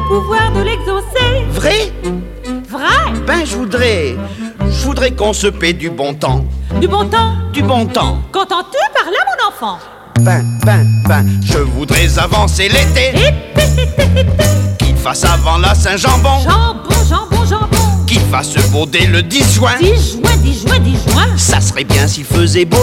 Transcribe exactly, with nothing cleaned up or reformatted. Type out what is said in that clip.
le pouvoir de l'exaucer. Vrai? Vrai? Ben je voudrais, je voudrais qu'on se paie du bon temps. Du bon temps? Du bon temps. Qu'entends-tu par là, mon enfant? Ben, ben, ben, je voudrais avancer l'été. Qu'il fasse avant la Saint-Jambon. Jambon, jambon, jambon. Qu'il fasse beau dès le dix juin. dix juin, dix juin, dix juin. Ça serait bien s'il faisait beau.